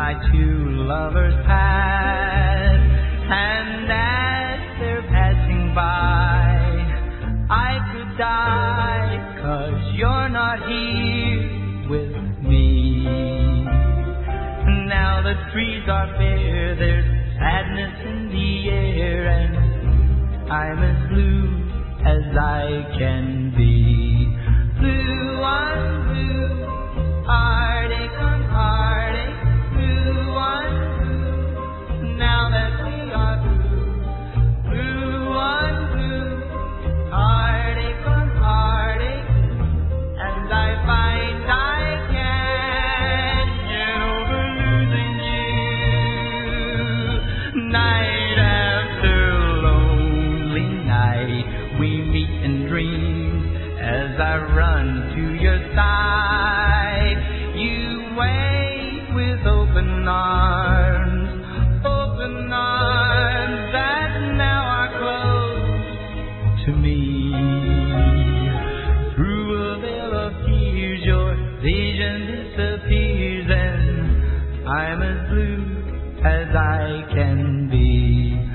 my two lovers pass, and as they're passing by, I could die, 'cause you're not here with me. Now the trees are bare, there's sadness in the air, and I'm as blue as I can be. Blue on blue, heartache on heartache, blue on blue, now that we are blue. Blue on blue, heartache on heartache, and I find I can't get over losing you. Night after lonely night, we meet in dreams as I run to your side. You wait with open arms that now are close to me. Through a veil of tears, your vision disappears, and I'm as blue as I can be.